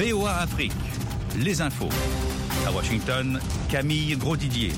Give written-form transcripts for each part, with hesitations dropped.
VOA Afrique, les infos. À Washington, Camille Grosdidier.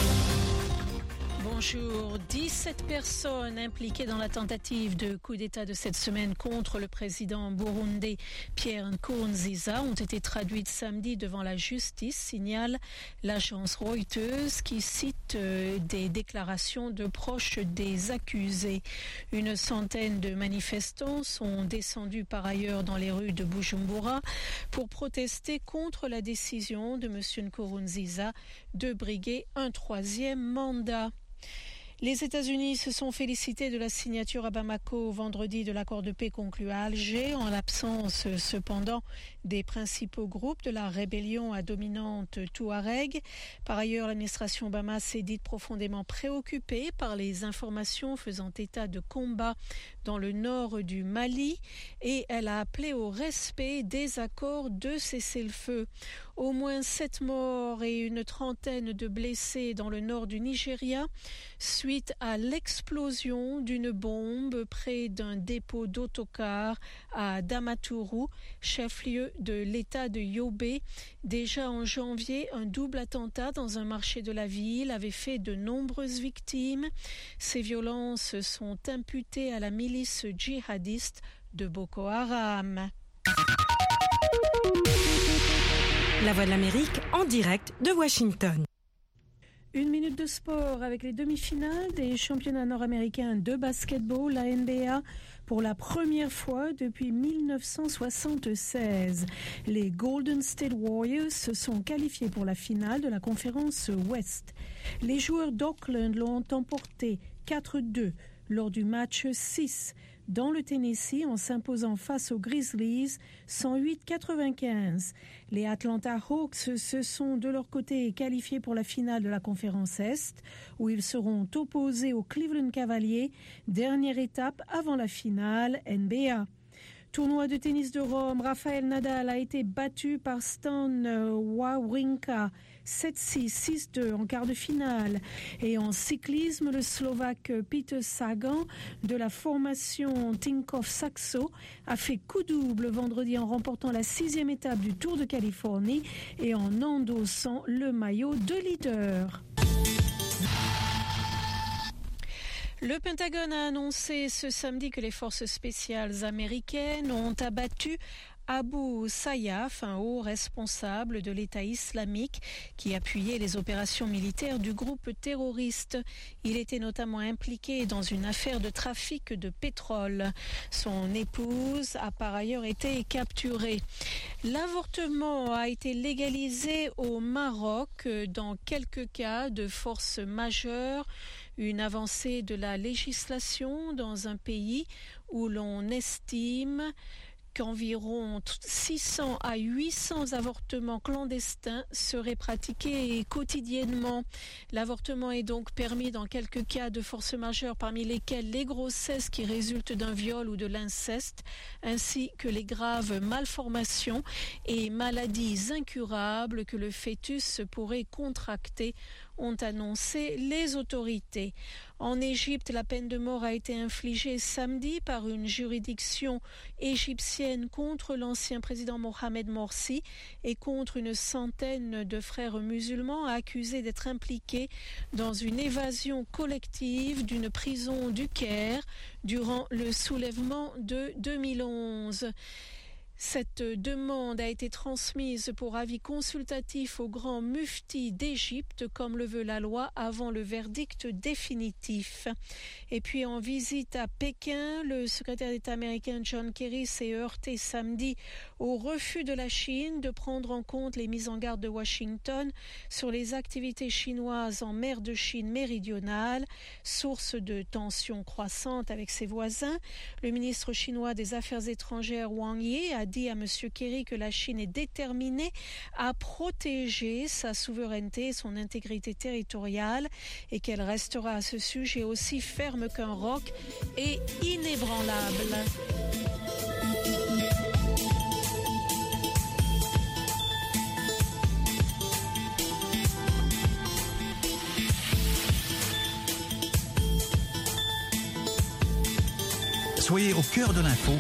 Bonjour. 17 personnes impliquées dans la tentative de coup d'État de cette semaine contre le président burundais Pierre Nkurunziza ont été traduites samedi devant la justice, signale l'agence Reuters qui cite des déclarations de proches des accusés. Une centaine de manifestants sont descendus par ailleurs dans les rues de Bujumbura pour protester contre la décision de M. Nkurunziza de briguer un troisième mandat. Les États-Unis se sont félicités de la signature à Bamako vendredi de l'accord de paix conclu à Alger, en l'absence cependant des principaux groupes de la rébellion à dominante touareg. Par ailleurs, l'administration Obama s'est dite profondément préoccupée par les informations faisant état de combats dans le nord du Mali et elle a appelé au respect des accords de cessez-le-feu. Au moins 7 morts et une trentaine de blessés dans le nord du Nigeria suite à l'explosion d'une bombe près d'un dépôt d'autocars à Damaturu, chef-lieu de l'État de Yobe. Déjà en janvier, un double attentat dans un marché de la ville avait fait de nombreuses victimes. Ces violences sont imputées à la milice djihadiste de Boko Haram. La Voix de l'Amérique en direct de Washington. Une minute de sport avec les demi-finales des championnats nord-américains de basketball, la NBA, pour la première fois depuis 1976. Les Golden State Warriors se sont qualifiés pour la finale de la conférence Ouest. Les joueurs d'Oakland l'ont emporté 4-2 lors du match 6 dans le Tennessee en s'imposant face aux Grizzlies 108-95. Les Atlanta Hawks se sont de leur côté qualifiés pour la finale de la conférence Est où ils seront opposés aux Cleveland Cavaliers, dernière étape avant la finale NBA. Tournoi de tennis de Rome, Rafael Nadal a été battu par Stan Wawrinka 7-6, 6-2 en quart de finale. Et en cyclisme, le Slovaque Peter Sagan de la formation Tinkoff Saxo a fait coup double vendredi en remportant la 6e étape du Tour de Californie et en endossant le maillot de leader. Le Pentagone a annoncé ce samedi que les forces spéciales américaines ont abattu Abu Sayyaf, un haut responsable de l'État islamique qui appuyait les opérations militaires du groupe terroriste. Il était notamment impliqué dans une affaire de trafic de pétrole. Son épouse a par ailleurs été capturée. L'avortement a été légalisé au Maroc dans quelques cas de force majeure. Une avancée de la législation dans un pays où l'on estime qu'environ 600 à 800 avortements clandestins seraient pratiqués quotidiennement. L'avortement est donc permis dans quelques cas de force majeure, parmi lesquels les grossesses qui résultent d'un viol ou de l'inceste, ainsi que les graves malformations et maladies incurables que le fœtus pourrait contracter, ont annoncé les autorités. En Égypte, la peine de mort a été infligée samedi par une juridiction égyptienne contre l'ancien président Mohamed Morsi et contre une centaine de frères musulmans accusés d'être impliqués dans une évasion collective d'une prison du Caire durant le soulèvement de 2011. Cette demande a été transmise pour avis consultatif au grand mufti d'Égypte, comme le veut la loi, avant le verdict définitif. Et puis en visite à Pékin, le secrétaire d'État américain John Kerry s'est heurté samedi au refus de la Chine de prendre en compte les mises en garde de Washington sur les activités chinoises en mer de Chine méridionale, source de tensions croissantes avec ses voisins. Le ministre chinois des Affaires étrangères Wang Yi a dit à M. Kerry que la Chine est déterminée à protéger sa souveraineté et son intégrité territoriale et qu'elle restera à ce sujet aussi ferme qu'un roc et inébranlable. Soyez au cœur de l'info